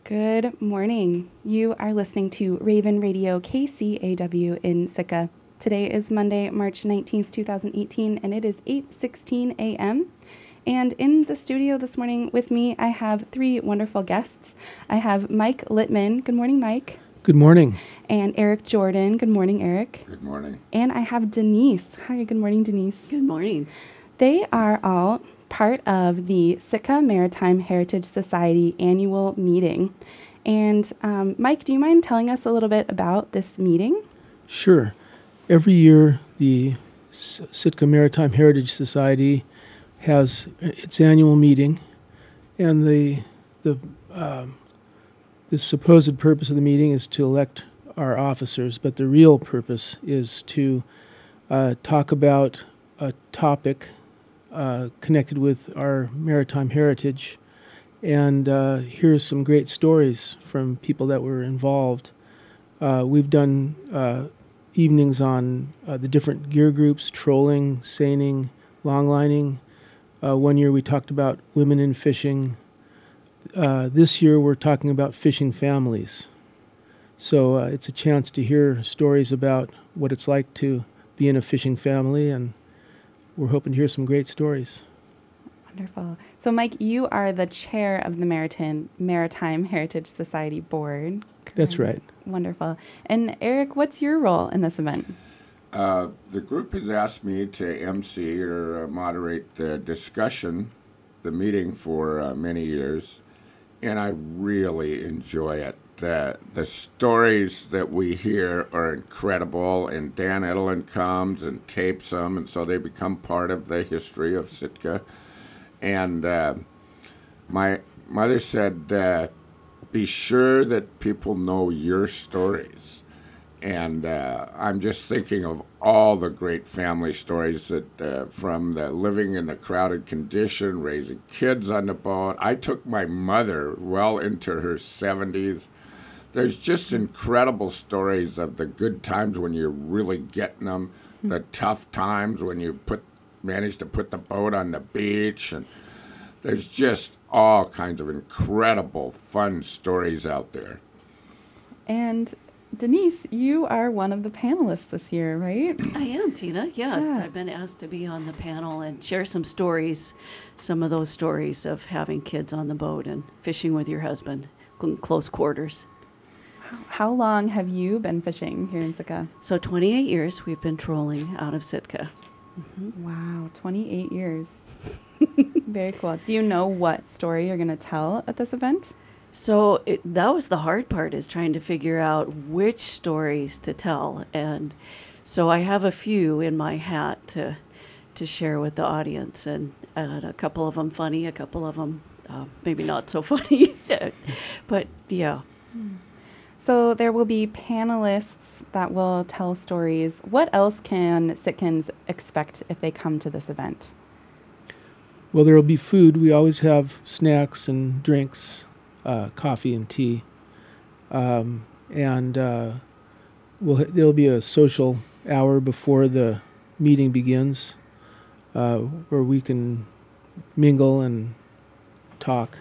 Good morning. You are listening to Raven Radio KCAW in Sitka. Today is Monday, March 19th, 2018, and it is 8:16 a.m. And in the studio this morning with me, I have three wonderful guests. I have Mike Littman. Good morning, Mike. Good morning. And Eric Jordan. Good morning, Eric. Good morning. And I have Denise. Hi, good morning, Denise. Good morning. They are all part of the Sitka Maritime Heritage Society annual meeting. And Mike, do you mind telling us a little bit about this meeting? Sure. Every year, the Sitka Maritime Heritage Society has its annual meeting, and the supposed purpose of the meeting is to elect our officers, but the real purpose is to talk about a topic connected with our maritime heritage, and hear some great stories from people that were involved. We've done evenings on the different gear groups: trolling, seining, longlining. One year we talked about women in fishing. This year we're talking about fishing families. So it's a chance to hear stories about what it's like to be in a fishing family, and we're hoping to hear some great stories. Wonderful. So, Mike, you are the chair of the Maritime Heritage Society Board. Correct? That's right. Wonderful. And Eric, what's your role in this event? The group has asked me to MC or moderate the discussion, the meeting for many years, and I really enjoy it. The stories that we hear are incredible, and Dan Edelin comes and tapes them, and so they become part of the history of Sitka. And my mother said, be sure that people know your stories. And I'm just thinking of all the great family stories that from the living in the crowded condition, raising kids on the boat. I took my mother well into her 70s. There's just incredible stories of the good times when you're really getting them, the tough times when you manage to put the boat on the beach, and there's just all kinds of incredible, fun stories out there. And Denise, you are one of the panelists this year, right? I am, Tina. Yes, Yeah. I've been asked to be on the panel and share some stories, some of those stories of having kids on the boat and fishing with your husband in close quarters. How long have you been fishing here in Sitka? So 28 years we've been trolling out of Sitka. Wow, 28 years. Very cool. Do you know what story you're going to tell at this event? So that was the hard part, is trying to figure out which stories to tell. And so I have a few in my hat to share with the audience, and a couple of them funny, a couple of them maybe not so funny. But yeah. So there will be panelists that will tell stories. What else can Sitkans expect if they come to this event? Well, there will be food. We always have snacks and drinks, coffee and tea. And there'll be a social hour before the meeting begins, where we can mingle and talk.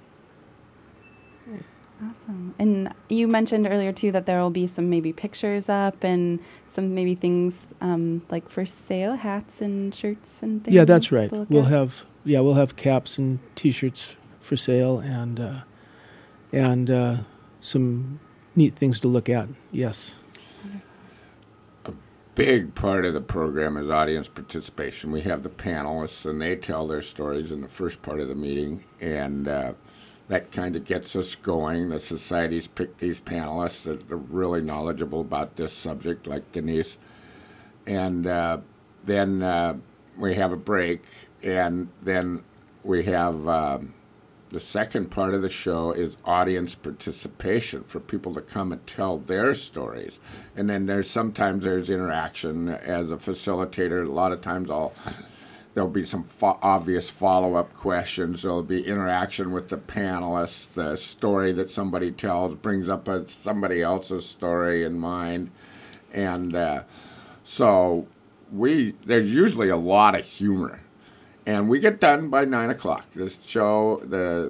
Awesome. And you mentioned earlier, too, that there will be some maybe pictures up and some maybe things like for sale, hats and shirts and things. Yeah, that's right. to look We'll at. have caps and T-shirts for sale, and some neat things to look at. Yes. Big part of the program is audience participation. We have the panelists, and they tell their stories in the first part of the meeting, and that kind of gets us going. The society's picked these panelists that are really knowledgeable about this subject, like Denise. And then we have a break, and then we have the second part of the show is audience participation for people to come and tell their stories. And then sometimes there's interaction as a facilitator. A lot of times there'll be some obvious follow-up questions. There'll be interaction with the panelists. The story that somebody tells brings up somebody else's story in mind. And so there's usually a lot of humor. And we get done by 9 o'clock. This show, the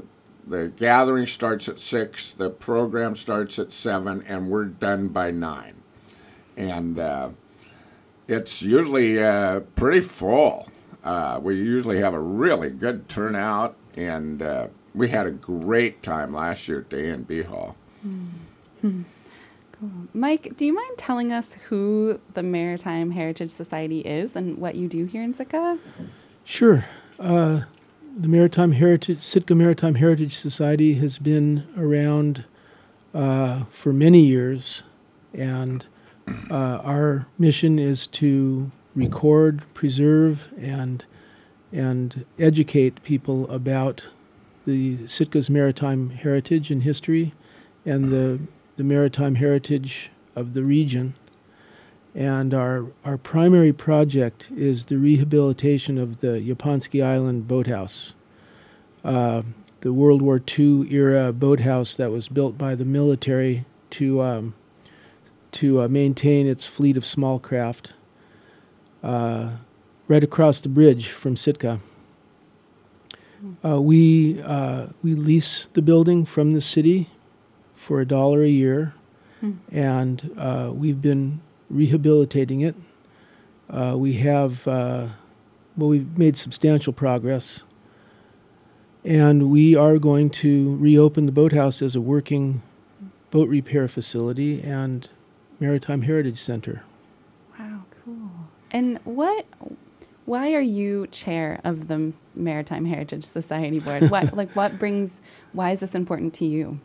the gathering starts at 6, the program starts at 7, and we're done by 9. And it's usually pretty full. We usually have a really good turnout, and we had a great time last year at the A&B Hall. Cool. Mike, do you mind telling us who the Maritime Heritage Society is and what you do here in Sitka? Sure. The Sitka Maritime Heritage Society has been around for many years, and our mission is to record, preserve, and educate people about the Sitka's maritime heritage and history, and the maritime heritage of the region. And our primary project is the rehabilitation of the Yaponski Island boathouse, the World War II era boathouse that was built by the military to maintain its fleet of small craft right across the bridge from Sitka. We lease the building from the city for $1 a year, and we've been rehabilitating it. We've made substantial progress, and we are going to reopen the boathouse as a working boat repair facility and maritime heritage center. Wow, cool. And why are you chair of the Maritime Heritage Society Board? Why is this important to you?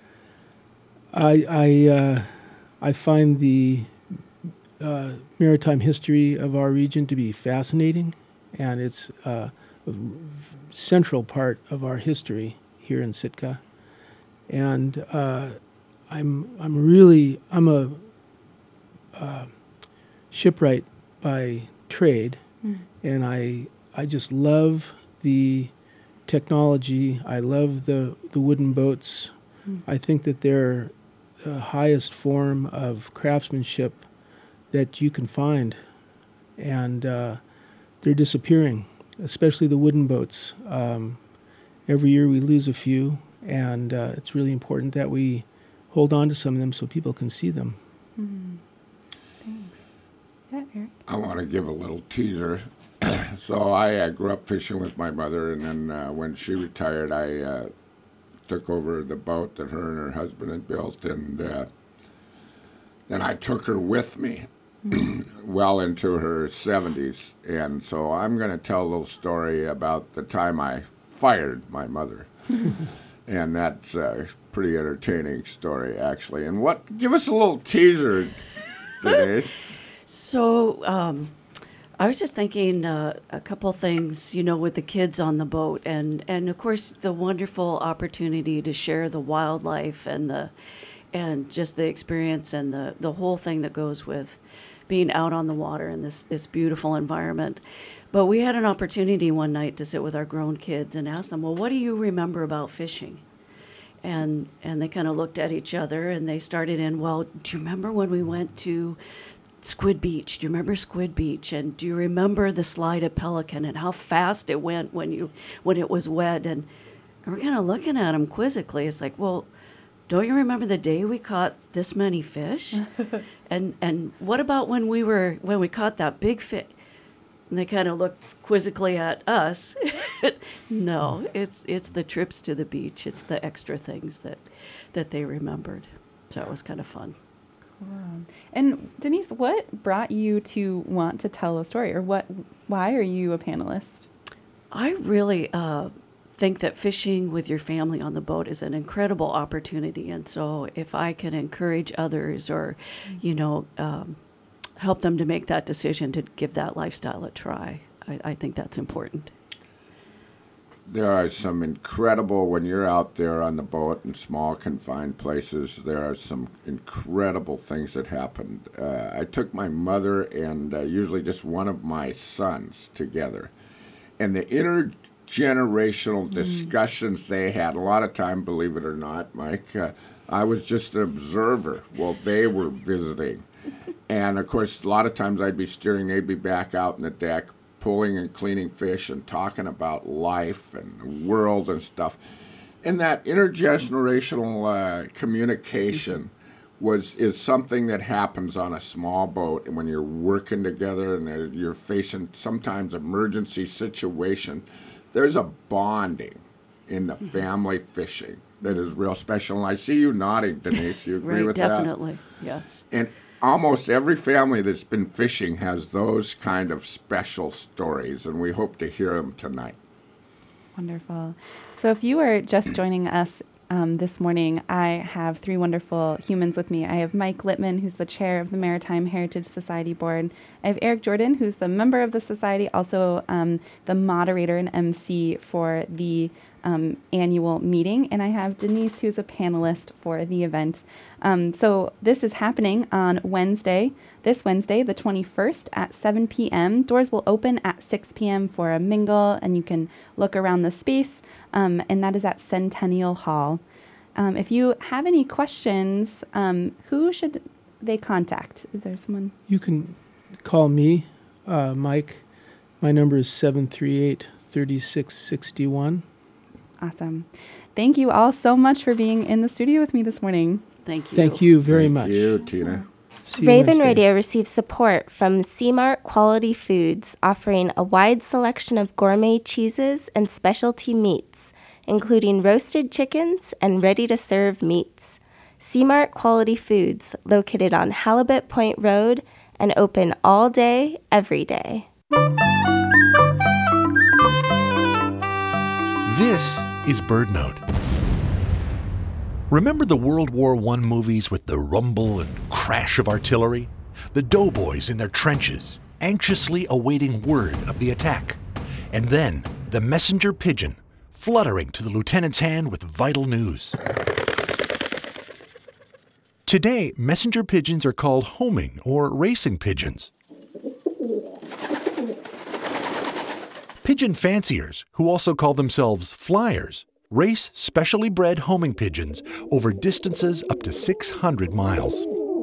I find the maritime history of our region to be fascinating, and it's a central part of our history here in Sitka. And I'm a shipwright by trade, and I just love the technology. I love the wooden boats. I think that they're the highest form of craftsmanship that you can find, and they're disappearing, especially the wooden boats. Every year we lose a few, and it's really important that we hold on to some of them so people can see them. Thanks. Yeah, Eric? I want to give a little teaser. So I grew up fishing with my mother, and then when she retired, I took over the boat that her and her husband had built, and then I took her with me well into her 70s. And so I'm going to tell a little story about the time I fired my mother. And that's a pretty entertaining story, actually. And give us a little teaser, Denise. So I was just thinking a couple things, with the kids on the boat, and of course the wonderful opportunity to share the wildlife and just the experience and the whole thing that goes with being out on the water in this beautiful environment. But we had an opportunity one night to sit with our grown kids and ask them, well, what do you remember about fishing? And they kind of looked at each other and they started in, well, do you remember when we went to Squid Beach? Do you remember Squid Beach? And do you remember the slide at Pelican and how fast it went when it was wet? And we're kind of looking at them quizzically. It's like, well, don't you remember the day we caught this many fish? and what about when we caught that big fish? And they kind of looked quizzically at us. No, it's the trips to the beach. It's the extra things that they remembered. So it was kind of fun. Wow. And Denise, what brought you to want to tell a story, or why are you a panelist? I really think that fishing with your family on the boat is an incredible opportunity. And so if I can encourage others or, help them to make that decision to give that lifestyle a try, I think that's important. There are some incredible, when you're out there on the boat in small confined places, there are some incredible things that happened. I took my mother and usually just one of my sons together. And the intergenerational discussions they had, a lot of time, believe it or not, Mike, I was just an observer while they were visiting. And of course, a lot of times I'd be steering, they'd be back out on the deck, pulling and cleaning fish and talking about life and the world and stuff. And that intergenerational communication is something that happens on a small boat, and when you're working together and you're facing sometimes emergency situation, there's a bonding in the family fishing that is real special. And I see you nodding, Denise. You agree Right, with definitely. Yes. that? And almost every family that's been fishing has those kind of special stories, and we hope to hear them tonight. Wonderful. So if you are just joining us this morning, I have three wonderful humans with me. I have Mike Littman, who's the chair of the Maritime Heritage Society Board. I have Eric Jordan, who's the member of the society, also the moderator and MC for the annual meeting. And I have Denise, who's a panelist for the event. So this is happening on this Wednesday, the 21st at 7 p.m. Doors will open at 6 p.m. for a mingle, and you can look around the space, and that is at Centennial Hall. If you have any questions, who should they contact? Is there someone? You can call me, Mike. My number is 738-3661. Awesome. Thank you all so much for being in the studio with me this morning. Thank you. Thank you very much. Thank you, Tina. See you Raven Wednesday. Radio receives support from C-Mart Quality Foods, offering a wide selection of gourmet cheeses and specialty meats, including roasted chickens and ready-to-serve meats. C-Mart Quality Foods, located on Halibut Point Road and open all day, every day. This is BirdNote. Remember the World War I movies with the rumble and crash of artillery? The doughboys in their trenches, anxiously awaiting word of the attack. And then the messenger pigeon, fluttering to the lieutenant's hand with vital news. Today, messenger pigeons are called homing or racing pigeons. Pigeon fanciers, who also call themselves flyers, race specially bred homing pigeons over distances up to 600 miles.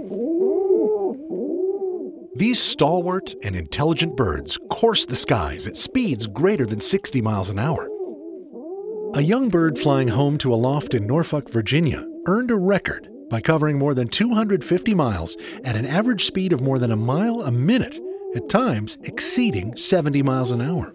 These stalwart and intelligent birds course the skies at speeds greater than 60 miles an hour. A young bird flying home to a loft in Norfolk, Virginia, earned a record by covering more than 250 miles at an average speed of more than a mile a minute, at times exceeding 70 miles an hour.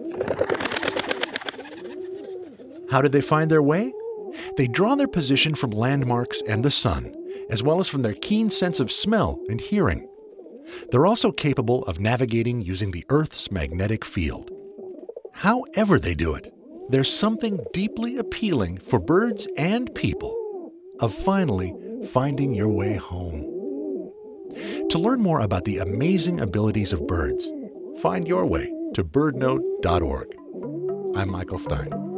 How did they find their way? They draw their position from landmarks and the sun, as well as from their keen sense of smell and hearing. They're also capable of navigating using the Earth's magnetic field. However they do it, there's something deeply appealing for birds and people of finally finding your way home. To learn more about the amazing abilities of birds, find your way to birdnote.org. I'm Michael Stein.